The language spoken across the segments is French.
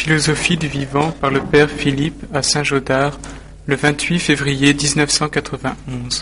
Philosophie du vivant par le père Philippe à Saint-Gaudard, le 28 février 1991.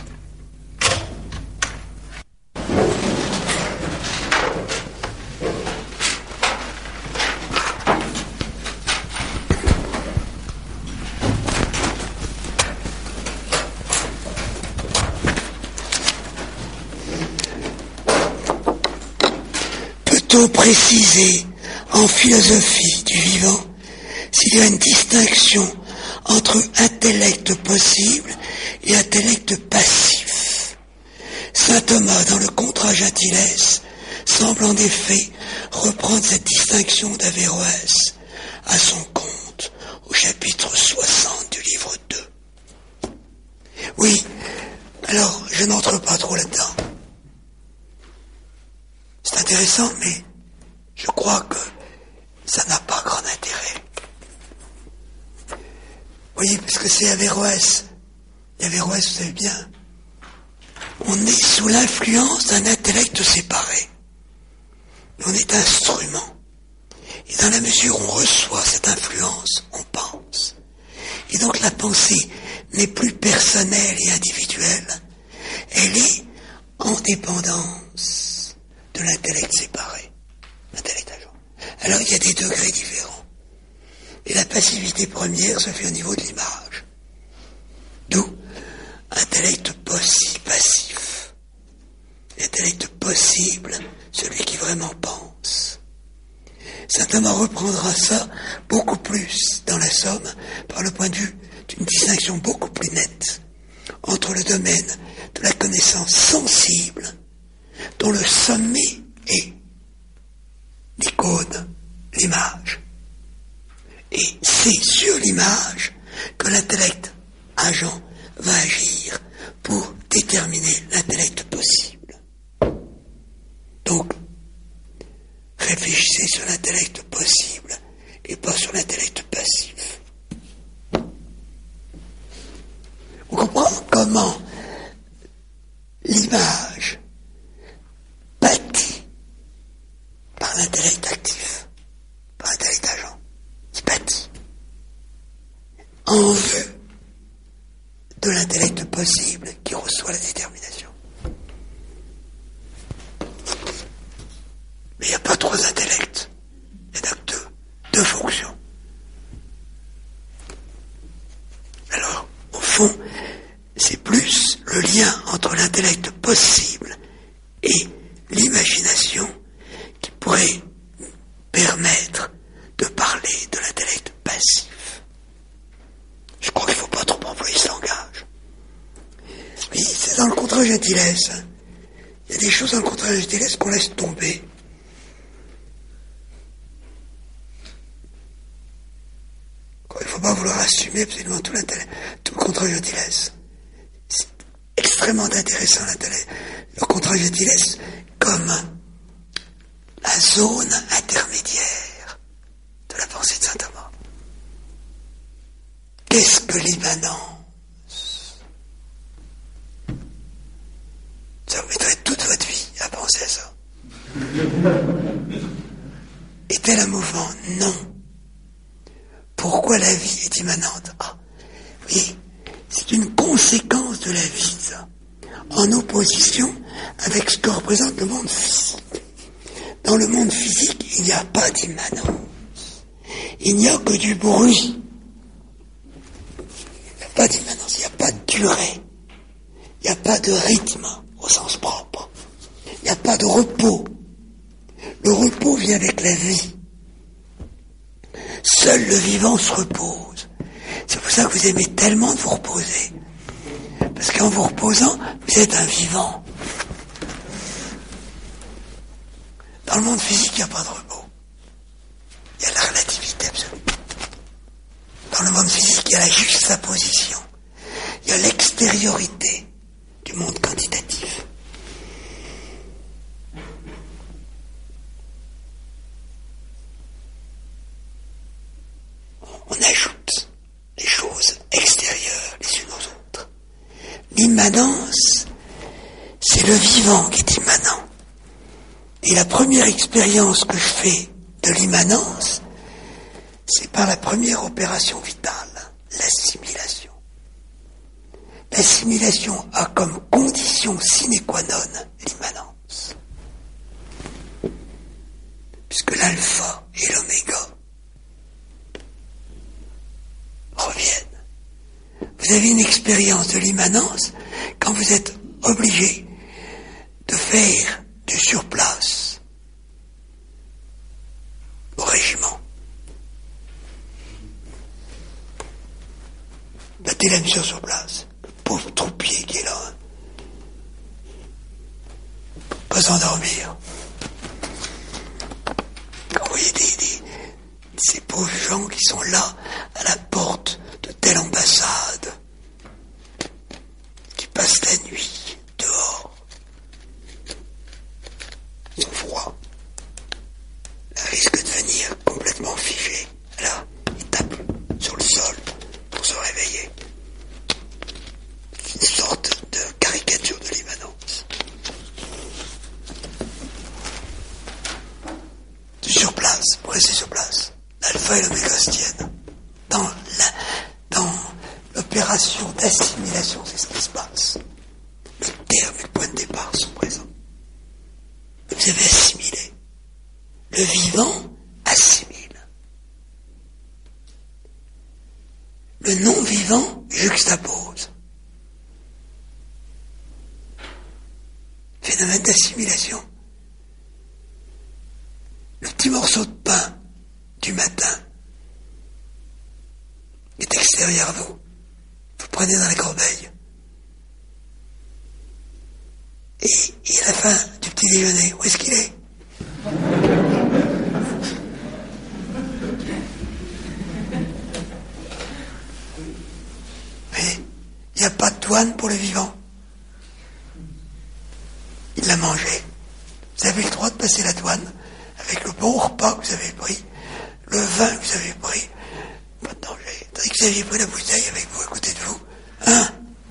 Peut-on préciser en philosophie du vivant s'il y a une distinction entre intellect possible et intellect passif? Saint Thomas, dans le Contra Gentiles, semble en effet reprendre cette distinction d'Averroès à son compte, au chapitre 60 du livre 2. Oui, alors je n'entre pas trop là-dedans. C'est intéressant, mais je crois que ça n'a pas grand intérêt. Vous voyez, parce que c'est Averroès. Et Averroès, vous savez bien, on est sous l'influence d'un intellect séparé. On est instrument. Et dans la mesure où on reçoit cette influence, on pense. Et donc la pensée n'est plus personnelle et individuelle. Elle est en dépendance de l'intellect séparé. L'intellect agent. Alors il y a des degrés différents. Et la passivité première se fait au niveau de l'image. D'où intellect passif. L'intellect possible, celui qui vraiment pense. Saint Thomas reprendra ça beaucoup plus dans la Somme, par le point de vue d'une distinction beaucoup plus nette entre le domaine de la connaissance sensible, dont le sommet est l'icône, l'image. Et c'est sur l'image que l'intellect agent va agir pour déterminer l'intellect possible. Donc, réfléchissez sur l'intellect possible et pas sur l'intellect passif. On comprend comment l'image bâtie par l'intellect actif, par l'intellect agent, qui bâtit en vue de l'intellect possible qui reçoit la détermination. Mais il n'y a pas trois intellects, il n'y en a que deux fonctions. Alors, au fond, c'est plus le lien entre l'intellect possible et l'imagination qui pourrait permettre de parler de l'intellect passif. Je crois qu'il ne faut pas trop employer ce langage. Mais c'est dans le Contra Gentiles. Il y a des choses dans le Contra Gentiles qu'on laisse tomber. Il ne faut pas vouloir assumer absolument tout le Contra Gentiles. C'est extrêmement intéressant le Contra Gentiles comme la zone intermédiaire de la pensée de saint Thomas. Qu'est-ce que l'immanence? Ça vous mettrait toute votre vie à penser à ça. Est-elle un mouvement? Non. Pourquoi la vie est immanente? Oui, c'est une conséquence de la vie, ça, en opposition avec ce que représente le monde physique. Dans le monde physique, il n'y a pas d'immanence. Il n'y a que du bruit. Il n'y a pas d'immanence, il n'y a pas de durée. Il n'y a pas de rythme au sens propre. Il n'y a pas de repos. Le repos vient avec la vie. Seul le vivant se repose. C'est pour ça que vous aimez tellement de vous reposer. Parce qu'en vous reposant, vous êtes un vivant. Dans le monde physique, il n'y a pas de repos. Il y a la relativité absolue. Dans le monde physique, il y a la juxtaposition. Il y a l'extériorité du monde quantitatif. On ajoute les choses extérieures les unes aux autres. L'immanence, c'est le vivant qui est immanent. Et la première expérience que je fais de l'immanence, c'est par la première opération vitale, l'assimilation. L'assimilation a comme condition sine qua non l'immanence. Puisque l'alpha et l'oméga reviennent. Vous avez une expérience de l'immanence quand vous êtes obligé de faire du surplace au régiment. Battez la mission sur place. Le pauvre troupier qui est là. Pas s'endormir. Quand vous voyez ces pauvres gens qui sont là, à la porte de telle ambassade, qui passent la nuit dehors, ils ont froid. Ils risquent de venir complètement figés. Là, ils tapent sur le sol pour se réveiller. C'est une sorte de caricature de l'immanence. Sur place, pour rester sur place. L'alpha et l'oméga se tiennent. Dans l'opération d'assimilation, c'est ce qui se passe. Le terme et le point de départ sont présents. Vous avez assimilé. Le vivant assimile. Le non-vivant juxtapose. Phénomène d'assimilation. Le petit morceau de pain du matin est extérieur à vous. Vous le prenez dans la corbeille. Et à la fin du petit déjeuner, où est-ce qu'il est ? Mais il n'y a pas de douane pour le vivant. Il l'a mangé. Vous avez le droit de passer la douane avec le bon repas que vous avez pris, le vin que vous avez pris, pas de danger. Tandis que vous aviez pris la bouteille avec vous à côté de vous. Hein ?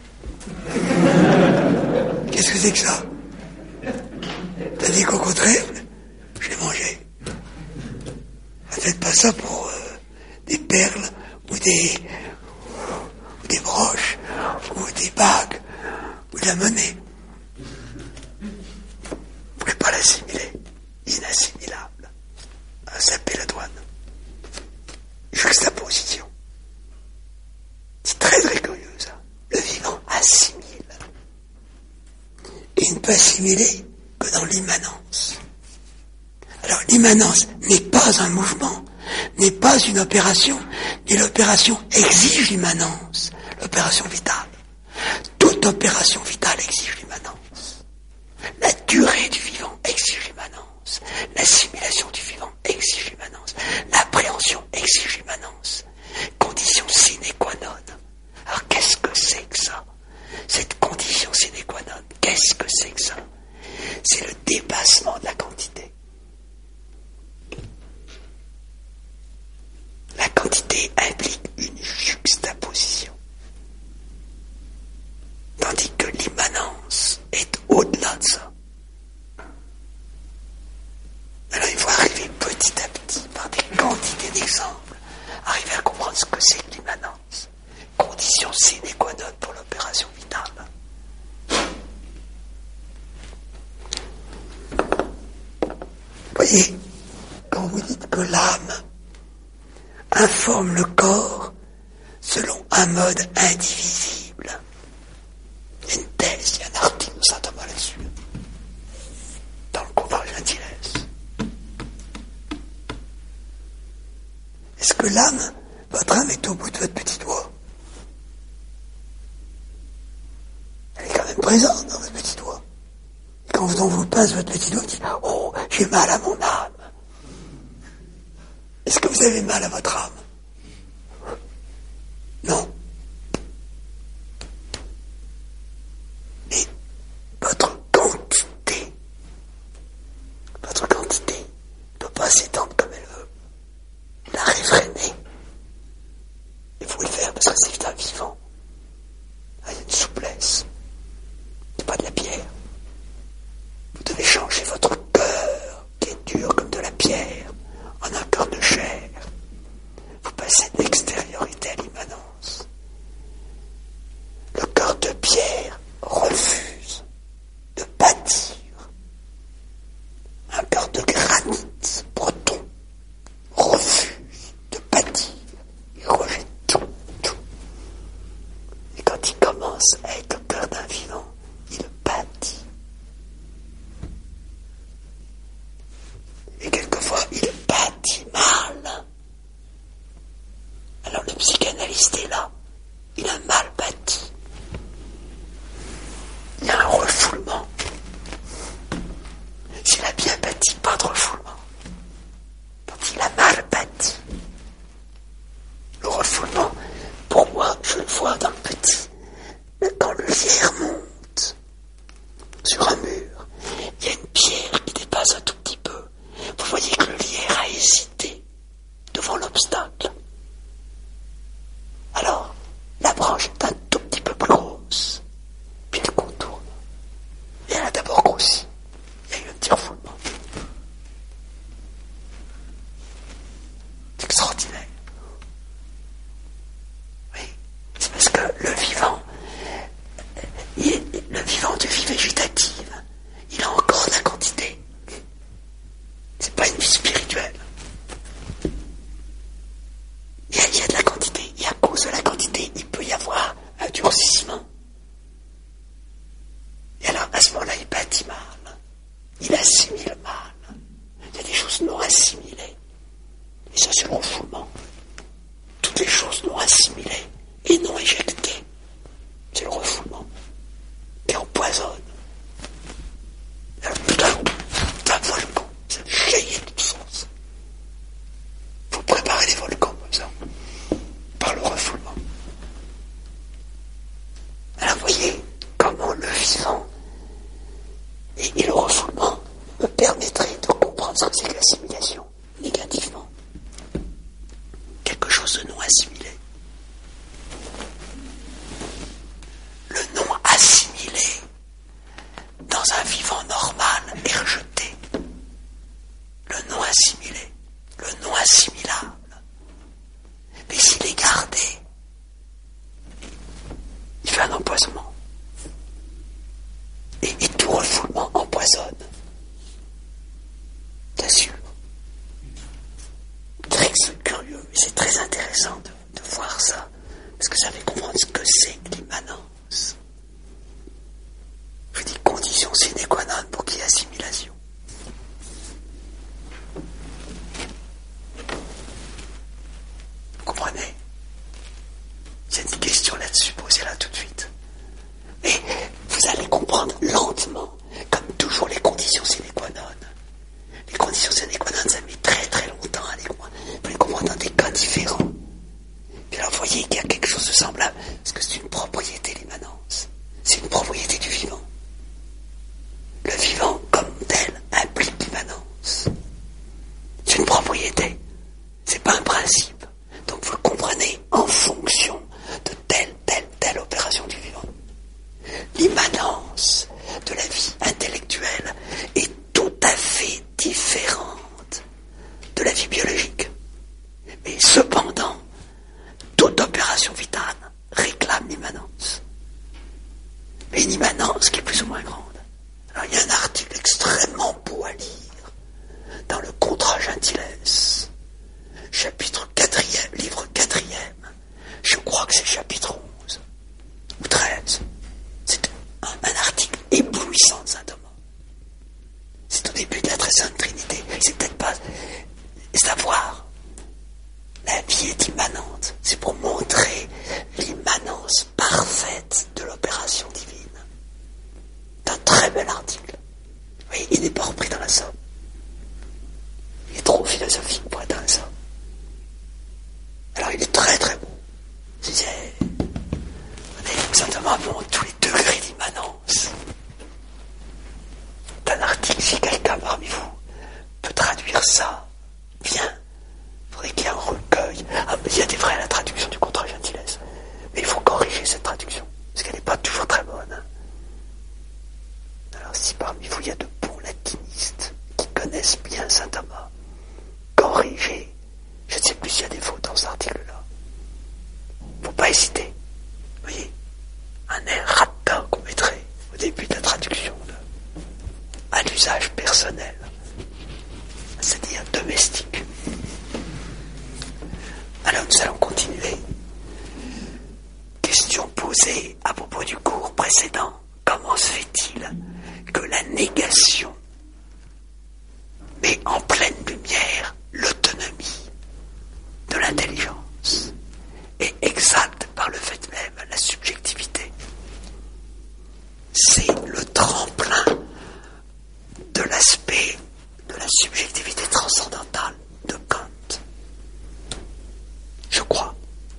Qu'est-ce que c'est que ça ? T'as dit qu'au contraire, j'ai mangé. Ne faites pas ça pour des perles ou des broches ou des bagues ou de la monnaie. Vous ne pouvez pas l'assimiler. Inassimilable. Zapper la douane. Juxtaposition. C'est très très curieux ça. Le vivant assimile. Et il ne peut assimiler que dans l'immanence. Alors l'immanence n'est pas un mouvement, n'est pas une opération, mais l'opération exige l'immanence. L'opération vitale. Toute opération vitale exige l'immanence. La durée du vivant exige l'immanence. L'assimilation du vivant exige l'immanence. L'appréhension exige l'immanence. Condition sine qua non. Alors qu'est-ce que c'est que ça ? Cette condition sine qua non, qu'est-ce que c'est que ça ? C'est le dépassement de la quantité. La quantité implique une juxtaposition. Tandis que l'immanence est au-delà de ça. Alors il faut arriver petit à petit, par des quantités d'exemples, arriver à comprendre ce que c'est que l'immanence. Condition sine qua non pour l'opération vitale. Vous voyez, quand vous dites que l'âme informe le corps selon un mode indivisible, il y a une thèse, il y a un article de saint Thomas là-dessus, dans le Convoi Gentiles. Est-ce que l'âme, votre âme est au bout de votre petit doigt ? Elle est quand même présente dans votre petit doigt. Et quand on vous pince votre petit doigt, vous dites « Oh, j'ai mal à mon âme ». Est-ce que vous avez mal à votre âme ? Non. Mais votre quantité ne peut pas s'étendre comme elle veut. La réfréner. Il faut le faire parce que c'est un vivant. Il y a une souplesse. C'est pas de la pierre. Vous devez changer votre cœur, qui est dur comme de la pierre, en un cœur de chair. obstacle. Alors, la branche est un tout petit peu plus grosse, puis elle contourne. Et elle a d'abord grossi. Il y a eu un petit refoulement. C'est extraordinaire. Oui, c'est parce que le vivant de vie végétative, il a encore de la quantité. C'est pas une vie spirituelle. Il y a de la quantité. Et à cause de la quantité, il peut y avoir un durcissement. Et alors, à ce moment-là, il bâtit mal. Il assimile mal. Il y a des choses non assimilées. Et ça, c'est le refoulement. Toutes les choses non assimilées et non éjectées, c'est le refoulement qui empoisonne. Alors, putain, volcan, ça jaillit de toutes sources. Il faut préparer les volcans comme ça, par le refoulement. Alors, vous voyez comment le vivant et le refoulement me permettraient de comprendre ce que c'est que l'assimilation négativement. Quelque chose de non assimilé. Le non assimilé dans un vivant normal est rejeté. Le non assimilé, le non assimilable. Mais s'il est gardé, il fait un empoisonnement. Et tout refoulement empoisonne. Bien sûr. Très curieux, mais c'est très intéressant de voir ça, parce que ça fait comprendre ce que c'est que l'immanence. Je dis condition sine qua non pour qu'il y ait assimilation. Vous comprenez? Il y a une question là-dessus, posez-la tout de suite. Et vous allez comprendre lentement, comme toujours les conditions sine qua non. Les conditions sine qua non, ça met très très longtemps à les comprendre. Vous les comprendre dans des cas différents. Puis alors vous voyez qu'il y a quelque chose de semblable, parce que c'est une propriété, l'immanence. C'est une propriété du vivant. Le vivant, comme tel, implique l'immanence. C'est une propriété. C'est pas un principe. Donc vous le comprenez en fonction de telle opération du vivant. L'immanence de la vie intellectuelle est tout à fait différente de la vie biologique. Mais cependant, toute opération vitale réclame l'immanence. Mais une immanence qui est plus ou moins grande. Alors il y a un article extrêmement beau à lire dans le Contra Gentiles, chapitre 4e, livre 4e. Je crois que c'est chapitre 11 ou 13. C'est un article éblouissant de saint Thomas. C'est au début de la très sainte Trinité. C'est peut-être pas... C'est à voir. La vie est immanente. C'est pour montrer l'immanence parfaite de l'opération divine. C'est un très bel article. Oui, il n'est pas repris dans la Somme. Il est trop philosophique pour être dans la Somme. Alors il est très très beau. Saint Thomas montre tous les degrés d'immanence. C'est un article, si quelqu'un parmi vous peut traduire ça, bien. Il faudrait qu'il y ait un recueil. Ah, mais il y a des vrais à la traduction du Contra Gentiles. Mais il faut corriger cette traduction, parce qu'elle n'est pas toujours très bonne. Alors si parmi vous il y a de bons latinistes qui connaissent bien saint Thomas, corrigez. Je ne sais plus s'il y a des fautes dans cet article-là. Faut pas hésiter. Vous voyez, un air ratin qu'on mettrait au début de la traduction, à l'usage personnel, c'est-à-dire domestique. Alors nous allons continuer. Question posée à propos du cours précédent. Comment se fait-il que la négation met en pleine lumière l'autonomie de l'intelligence et exalte par le fait même la subjectivité? C'est le tremplin de l'aspect de la subjectivité transcendantale de Kant. Je crois.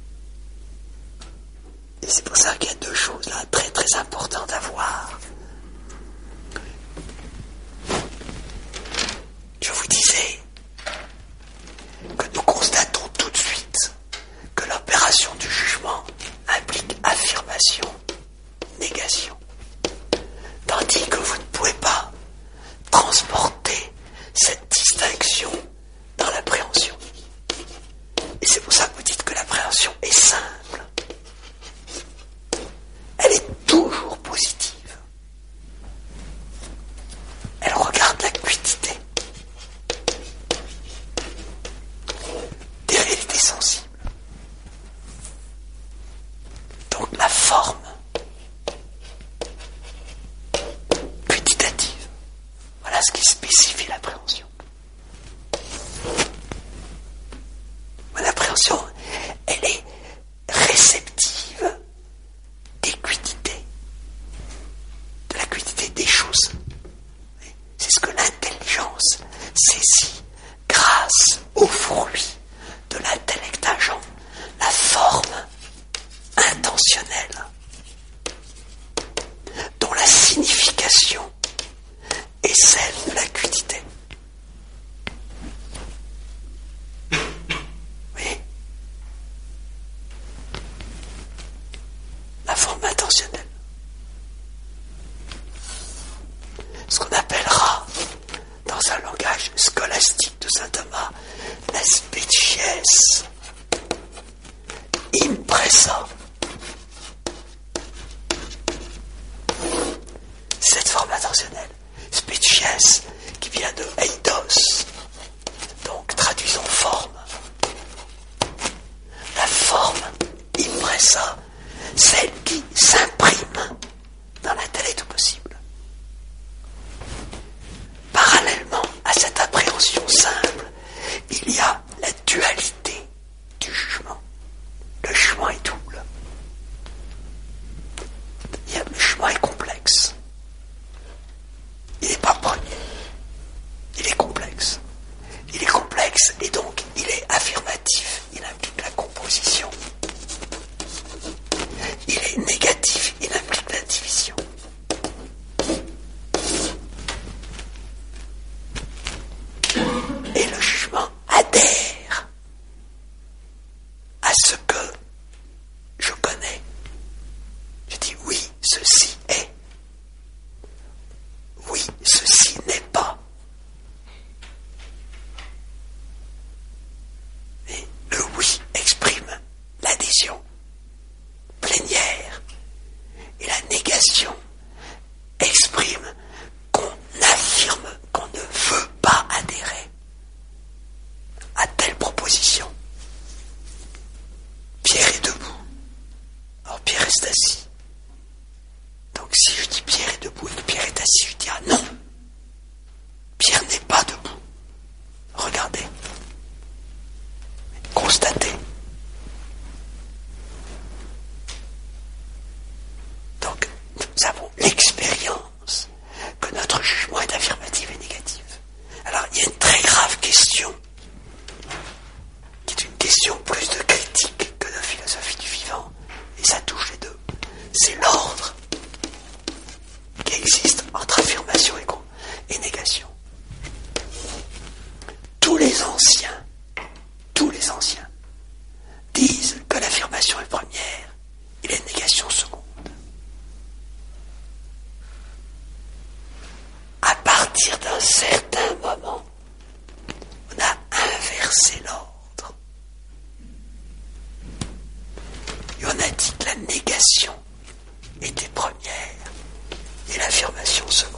Et c'est pour ça qu'il y a deux choses là très très importantes à voir. sensible. Donc la forme quantitative, voilà ce qui spécifie l'appréhension. L'appréhension, elle est réceptive des quidités, de la quiddité des choses. C'est ce que l'intelligence saisit grâce au fruit de l'intellect agent, la forme intentionnelle, dont la signification est celle de la quiddité. Oui. La forme intentionnelle. Ce qu'on appellera, dans un langage scolastique de saint Thomas, la species impressa. Cette forme intentionnelle, species, qui vient de eidos, donc traduisons forme. La forme impressa, celle qui s'imprime dans l'intellect possible. Parallèlement à cette appréhension simple, il y a la dualité du jugement. Le jugement est double. Le jugement est complexe. Il n'est pas premier. Il est complexe. Il est complexe et donc il est affirmatif. Il implique la composition. Il est négatif. Il implique la division. Et le jugement adhère à ce que je connais. Je dis oui, ceci est. Oui, ceci n'est pas. Et le oui exprime l'adhésion plénière et la négation exprime qu'on affirme qu'on ne veut pas adhérer à telle proposition. Pierre est debout. Alors Pierre reste assis. Donc si je dis Pierre est debout et que Pierre est assis, je dis ah non. Pierre n'est pas debout. Regardez. Constatez. Donc nous avons l'expérience que notre jugement est affirmatif et négatif. Alors il y a une très grave question qui est une question plus de critique que de philosophie du vivant, et ça touche les deux. C'est l'ordre qui existe entre affirmation et négation. Tous les anciens disent que l'affirmation est première et la négation seconde. À partir d'un certain moment, on a inversé l'ordre. Et on a dit que la négation était première et l'affirmation seconde.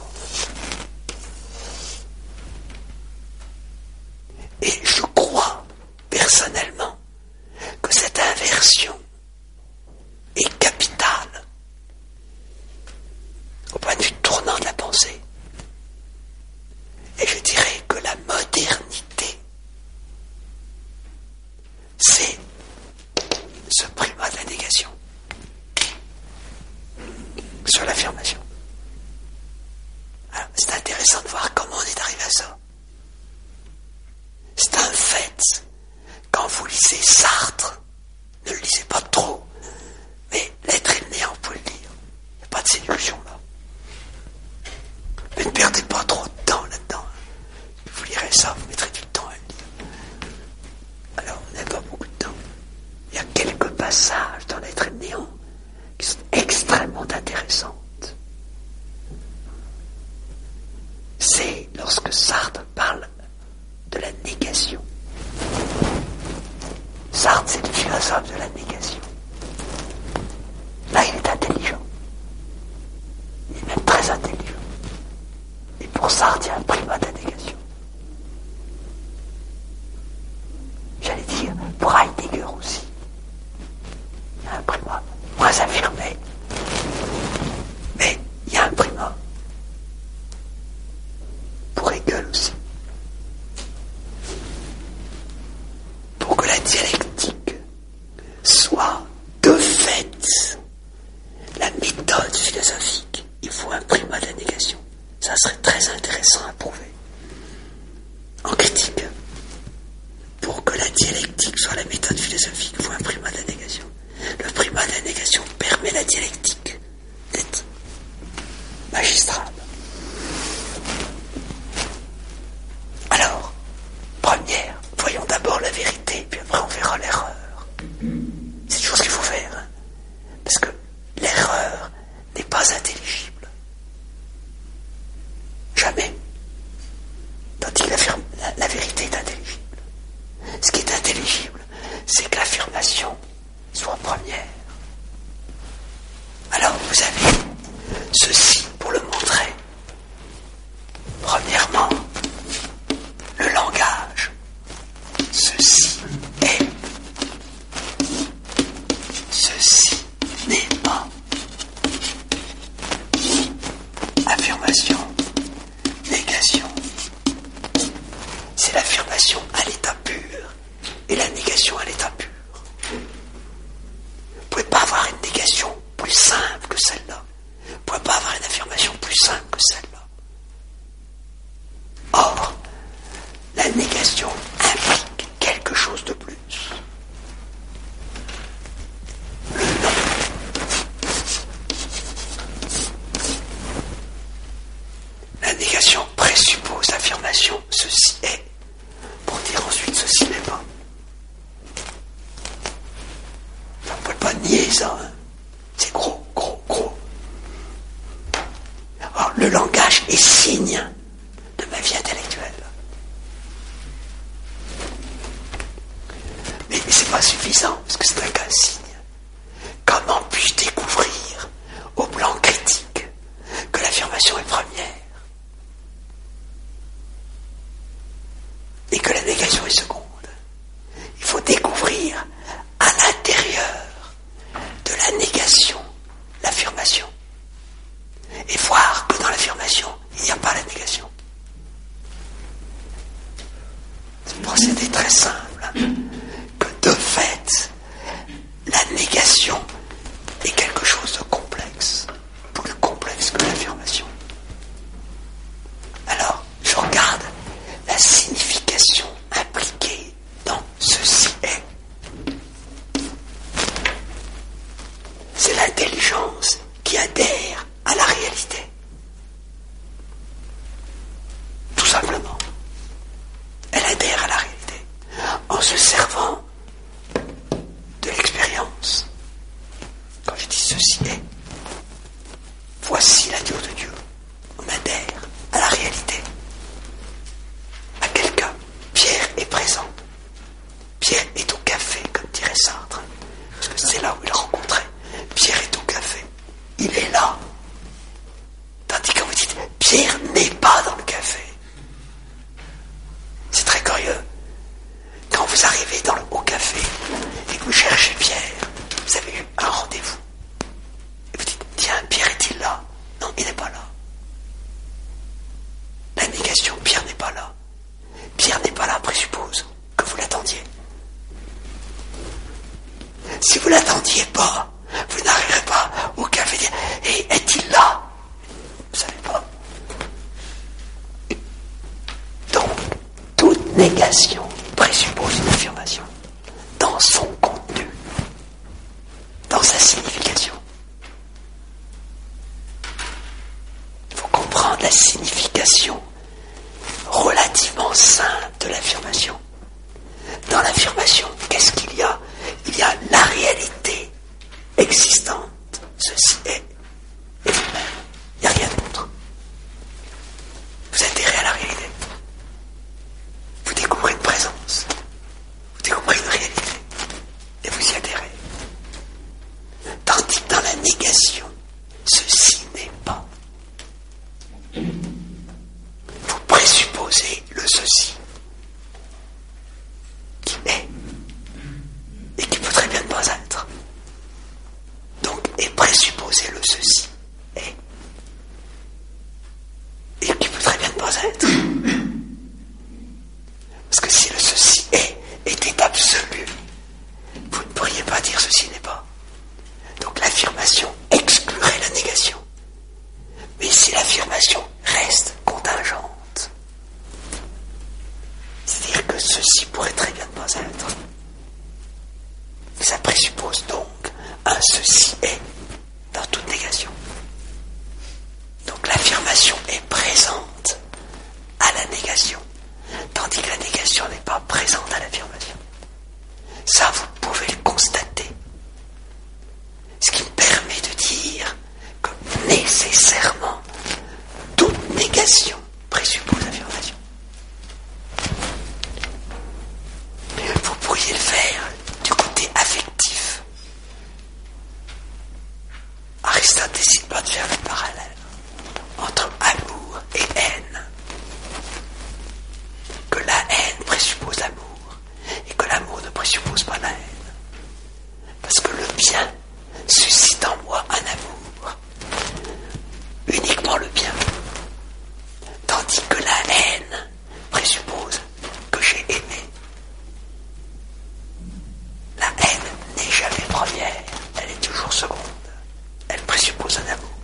Et je crois personnellement que cette inversion est capitale au point de vue tournant de la pensée. Et je dirais que la modernité, c'est ce primat de la négation sur l'affirmation. Alors, c'est intéressant de voir comment on est arrivé à ça. C'est un fait. Quand vous lisez Sartre, ne le lisez pas trop, mais L'être et le néant, vous pouvez le lire. Il n'y a pas de séduction là. Mais ne perdez pas trop de temps là-dedans. Si vous lirez ça, vous mettrez du temps à le lire. Alors, on n'a pas beaucoup de temps. Il y a quelques passages dans L'être et le néant qui sont extrêmement intéressantes. C'est lorsque Sartre parle de la négation. Sartre, c'est le philosophe de la négation. Là, il est intelligent. Il est même très intelligent. Et pour Sartre, il y a un primat de la négation. J'allais dire, pour Heidegger, théosophie qu'il faut un primat de la négation. Le primat de la négation permet la dialectique d'être magistrale. Alors, première, voyons d'abord la vérité, puis après on verra l'erreur. C'est une chose qu'il faut faire, hein, parce que l'erreur n'est pas intelligible. Jamais. Tandis que la vérité est intelligible. Ce qui est intelligible, c'est que l'affirmation soit première. Alors vous avez ceci pour le montrer. Premièrement, le langage. Ceci est. Ceci n'est pas. Affirmation, négation. C'est l'affirmation à l'état pur et la négation à l'état pur. Vous ne pouvez pas avoir une négation plus simple que celle-là. Vous ne pouvez pas avoir une affirmation plus simple que celle-là. Or, la négation implique quelque chose de plus. Le non. La négation présuppose l'affirmation « ceci est » pour dire ensuite « ceci n'est pas ». On ne peut pas nier ça, hein. C'est gros, gros, gros. Alors, le langage est signe de ma vie intellectuelle. Mais c'est pas suffisant, parce que c'est un qu'un signe. Comment puis-je découvrir, au plan critique, que l'affirmation est première et que la négation est seconde? Il faut découvrir à l'intérieur de la négation l'affirmation et voir que dans l'affirmation il n'y a pas la négation. C'est un procédé très simple, hein, que de fait la négation est quelque chose de complexe, plus complexe que l'affirmation. Alors, je regarde la signification impliquée dans ceci est. C'est l'intelligence qui adhère à la réalité. Tout simplement. Elle adhère à la réalité en se servant de l'expérience. Quand je dis ceci est, voici la nature de Dieu. On adhère à la réalité. À quelqu'un. Pierre est présent. Pierre est au café, comme dirait Sartre. Parce que c'est là où il rencontrait. Pierre est au café. Il est là. Tandis que vous dites, Pierre n'est pas dans le café. C'est très curieux. Quand vous arrivez dans le haut café et que vous cherchez Pierre, vous avez eu un rendez-vous. Et vous dites, tiens, Pierre est-il là? Non, il n'est pas là. La négation, Pierre n'est pas là. Pierre n'est pas là présuppose que vous l'attendiez. Si vous l'attendiez pas, vous n'arriverez pas au café et dire, et est-il là? Vous savez pas. Donc, toute négation présuppose une affirmation dans son contenu, dans sa signification. Il faut comprendre la signification relativement simple de l'affirmation. Dans l'affirmation, qu'est-ce qu'il y a? Il y a la réalité existante. Ceci est. Et vous-même. Il n'y a rien d'autre. Vous adhérez à la réalité. Vous découvrez une présence. Vous découvrez une réalité. Et vous y adhérez. Tandis que dans la négation, ceci n'est pas. Vous présupposez le ceci qui est et qui peut très bien ne pas être. Donc, et présupposer le ceci est et qui peut très bien ne pas être. Parce que si le ceci est était absolu, vous ne pourriez pas dire ceci n'est pas. Donc l'affirmation exclurait la négation. Mais si l'affirmation reste contingente, c'est-à-dire que ceci pourrait très bien ne pas être, le faire du côté affectif. Aristote décide pas de faire le parallèle entre amour et haine. Que la haine présuppose l'amour et que l'amour ne présuppose pas la haine. Parce que le bien suscite en moi un amour, uniquement le bien, tandis que la haine présuppose que j'ai aimé. La haine n'est jamais première, elle est toujours seconde, elle présuppose un amour.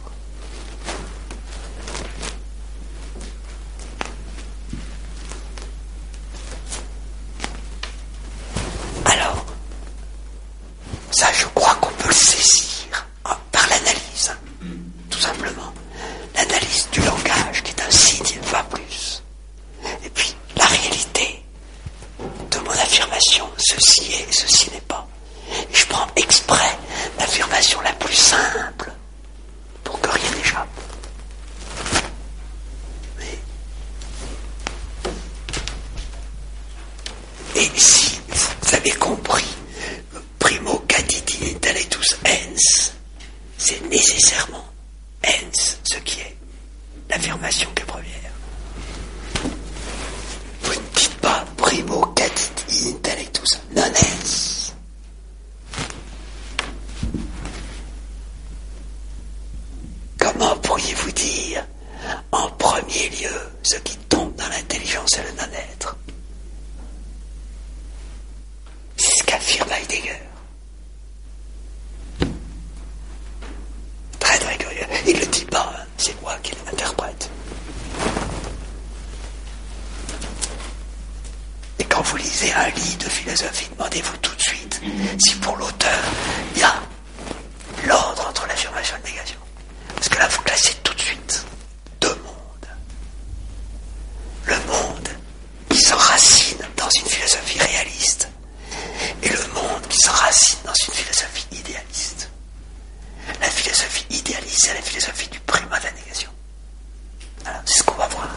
Alors, ça je crois qu'on peut le saisir par l'analyse, tout simplement. L'analyse du langage qui est un signe, pas plus. Et puis la réalité de mon affirmation, ceci est, ceci n'est pas. Et je prends exprès l'affirmation la plus simple pour que rien n'échappe. Et si vous avez compris, primo cadidi intellectus ens, c'est nécessairement ens, ce qui est l'affirmation qui est première. Vous ne dites pas primo cadidi intellectus non ens. Comment pourriez-vous dire en premier lieu ce qui tombe dans l'intelligence et le non-être? C'est ce qu'affirme Heidegger. Très très curieux. Il ne le dit pas, hein. C'est moi qui l'interprète. Et quand vous lisez un livre de philosophie, demandez-vous tout de suite si pour l'auteur il y a l'ordre entre l'affirmation et la négation. Parce que là vous classez tout de suite deux mondes. Le monde qui s'enracine dans une philosophie réaliste et le monde qui s'enracine dans une philosophie idéaliste. La philosophie idéaliste, c'est la philosophie du primat de la négation. Alors, c'est ce qu'on va voir.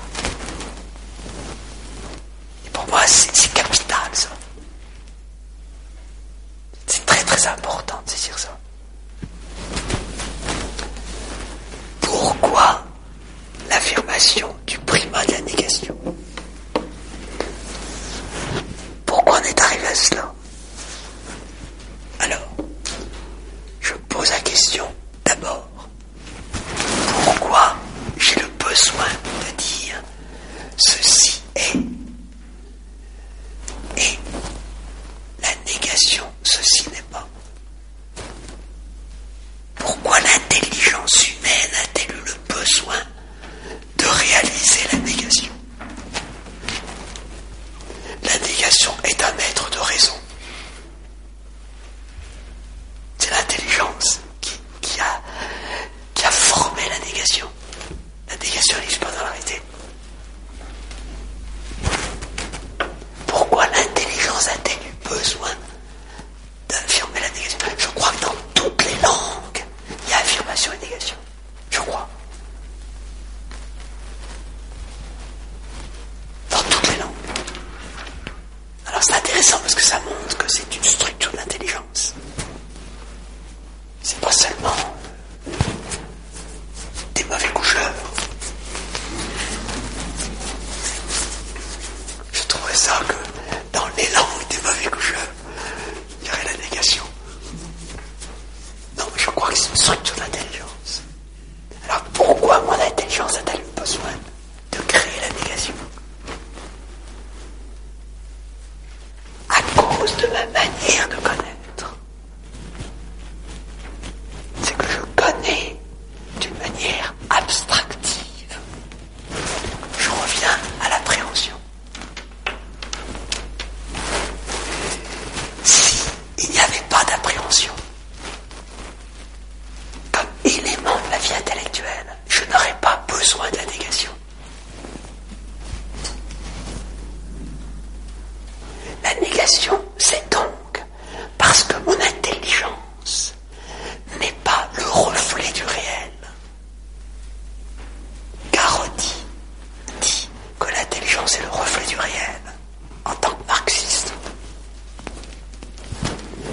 Et pour moi, c'est capital, ça. C'est très très important de saisir ça. Pourquoi l'affirmation du primat de la négation? Pourquoi on est arrivé à cela? Alors, je me pose la question d'abord. Pourquoi j'ai le besoin de dire ceci est et la négation ceci n'est pas? Pourquoi l'intelligence humaine a-t-elle eu le besoin de réaliser la négation? La négation est un être de raison. C'est l'intelligence qui a formé la négation. La négation n'existe pas dans la réalité. Pourquoi l'intelligence a-t-elle eu besoin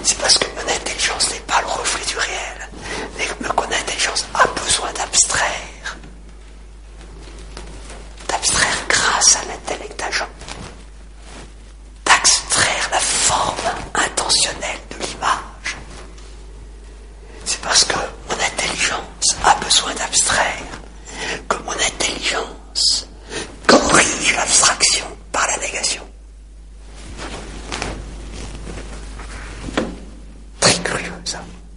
C'est parce que mon intelligence n'est pas le reflet du réel, mais que mon intelligence a besoin d'abstraire grâce à l'intellect agent, d'extraire la forme intentionnelle de l'image. C'est parce que mon intelligence a besoin d'abstraire que mon intelligence corrige l'abstraction par la négation. Très curieux, ça.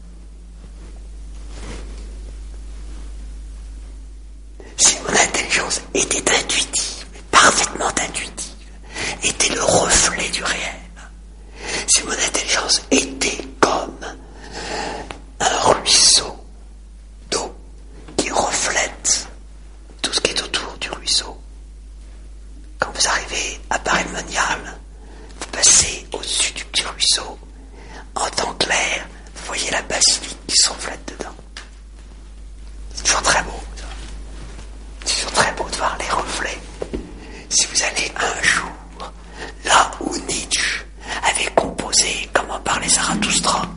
Si mon intelligence était intuitive, parfaitement intuitive, était le reflet du réel, si mon intelligence était comme un ruisseau d'eau qui reflète tout ce qui est autour du ruisseau, quand vous arrivez à Paray-le-Monial, vous passez au-dessus du petit ruisseau, en temps clair, vous voyez la basilique qui se reflète dedans. C'est toujours très beau, ça. C'est toujours très beau de voir les reflets. Si vous allez un jour là où Nietzsche avait composé Comment parler Zarathustra,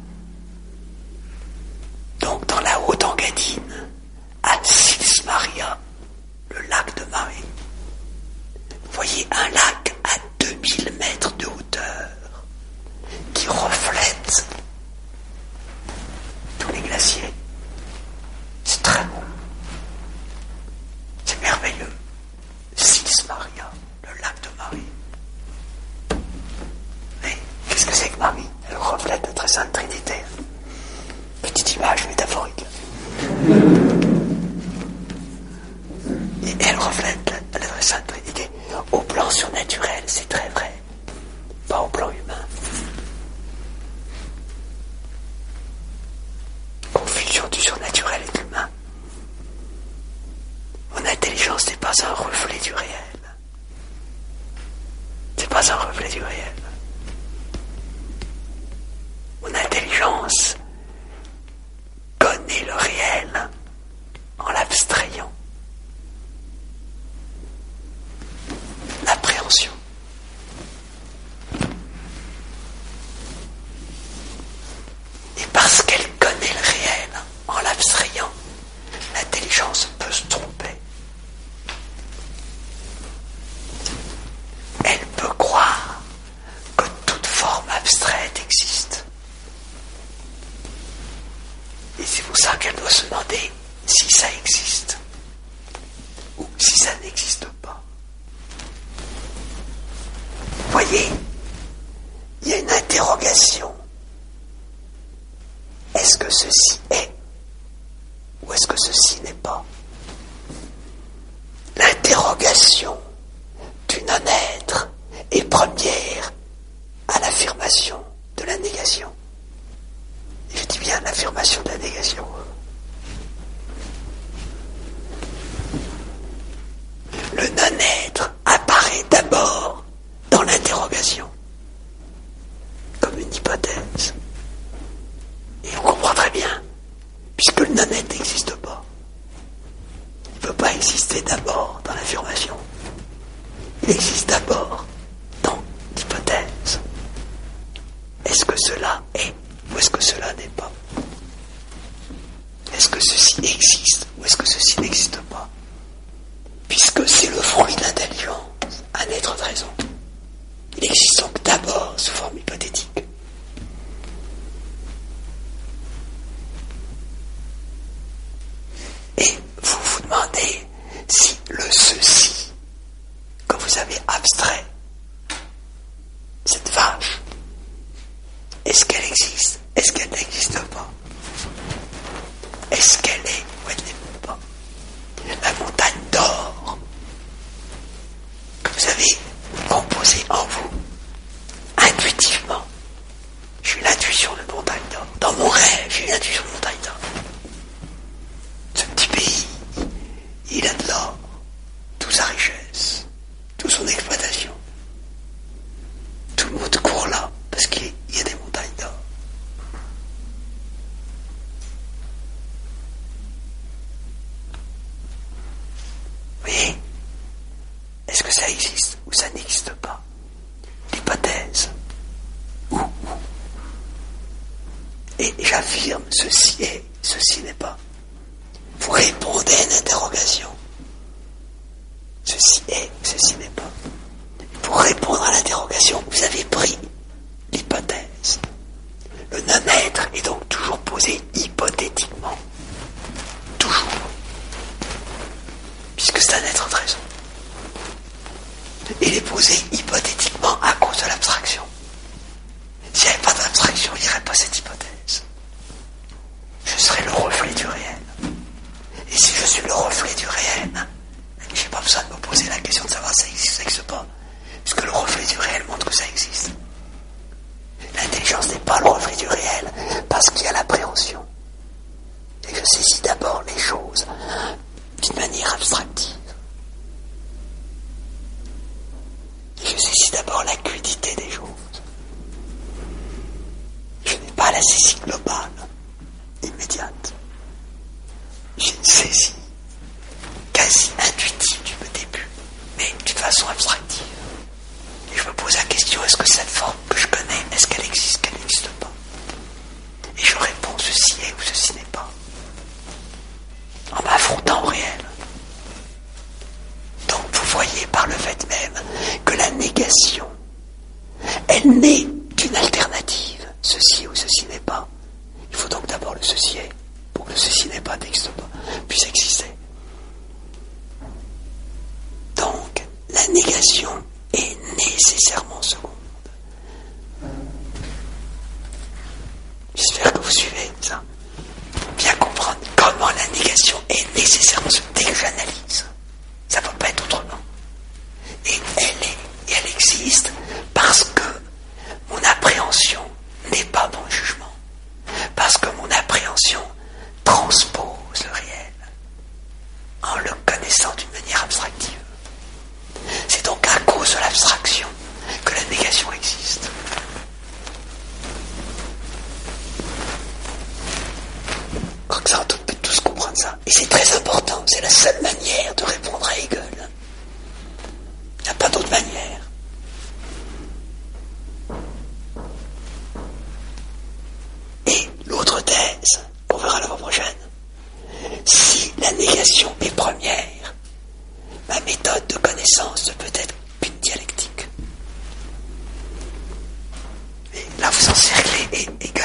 donc dans la Haute-Engadine, à Sils Maria, le lac de Marie, vous voyez un lac à 2000 mètres de hauteur qui reflète tous les glaciers. C'est très beau. C'est merveilleux. Sils Maria, le lac de Marie. Mais qu'est-ce que c'est que Marie? Elle reflète la très sainte Trinité. Petite image métaphorique. Et elle reflète la très sainte Trinité. Au plan surnaturel, c'est très vrai. Pas au plan humain. Confusion du surnaturel et de l'humain. Mon intelligence n'est pas un reflet du réel. C'est pas un reflet du réel. Mon intelligence connaît le réel en l'abstrayant. L'appréhension. Et parce qu'elle connaît le réel en l'abstrayant, l'intelligence peut se tromper. Elle peut croire que toute forme abstraite existe. Et c'est pour ça qu'elle doit se demander si ça existe ou si ça n'existe pas. Vous voyez, il y a une interrogation. Est-ce que ceci est ou est-ce que ceci n'est pas? L'interrogation du non-être est première à l'affirmation de la négation. Et je dis bien l'affirmation de la négation. Le non-être apparaît d'abord dans l'interrogation, comme une hypothèse. Et on comprend très bien, puisque le non-être n'existe pas. Il ne peut pas exister d'abord dans l'affirmation. Il existe d'abord dans l'hypothèse. Est-ce que cela est ou est-ce que cela n'est pas? Est-ce que ceci existe ou est-ce que ceci n'existe pas? Puisque c'est le fruit de l'intelligence, un être de raison. Il existe donc d'abord sous forme hypothétique. Et vous vous demandez si le ceci que vous avez abstrait, cette vache, est-ce qu'elle existe? Est-ce qu'elle n'existe pas? Est-ce qu'elle est ou elle n'est pas? La montagne d'or que vous avez composée en vous, intuitivement. J'ai eu l'intuition de montagne d'or. Dans mon rêve, j'ai eu l'intuition de montagne d'or. Ce petit pays, il a de l'or, toute sa richesse, toute son exploitation. Tout le monde court là, parce qu'il y a des montagnes d'or. et j'affirme ceci est, ceci n'est pas. Vous répondez à une interrogation. Ceci est, ceci n'est pas. Pour répondre à l'interrogation, vous avez pris l'hypothèse. Le non-être est donc toujours posé hypothétiquement. Toujours. Puisque c'est un être de raison. Il est posé hypothétiquement à cause de l'abstraction. S'il n'y avait pas d'abstraction, il n'y aurait pas cette hypothèse. Je serais le reflet du réel. Et si je suis le reflet du réel, je n'ai pas besoin de me poser la question de savoir si ça existe ou ça n'existe pas. Puisque le reflet du réel montre que ça existe. L'intelligence n'est pas le reflet du réel, parce qu'il y a l'appréhension. Et je saisis d'abord les choses d'une manière abstractive. Et je saisis d'abord l'acuité des choses. Je n'ai pas la saisie globale, immédiate. J'ai une saisie quasi intuitive du début, mais d'une façon abstractive. Et je me pose la question, est-ce que cette forme que je connais, est-ce qu'elle existe, qu'elle n'existe pas? Et je réponds, ceci est ou ceci n'est pas. En m'affrontant au réel. Donc vous voyez par le fait même que la négation, elle naît d'une alternative. Ceci ou ceci n'est pas. Il faut donc d'abord le ceci est, pour que le ceci n'est pas n'existe pas, puisse exister. Donc, la négation est nécessairement seconde. J'espère que vous suivez ça. Bien comprendre comment la négation est nécessairement seconde. Dès que j'analyse, ça ne peut pas être autrement. Et elle existe parce que mon appréhension n'est pas mon jugement. Parce que mon appréhension transpose le réel en le connaissant d'une manière abstractive. C'est donc à cause de l'abstraction que la négation existe. Je crois que ça, on peut tous comprendre ça. Et c'est très important. C'est la seule manière de répondre à Hegel. Il n'y a pas d'autre manière. Et l'autre thèse, qu'on verra la fois prochaine, si la négation est première, ma méthode de connaissance ne peut être qu'une dialectique. Et là, vous encerclez et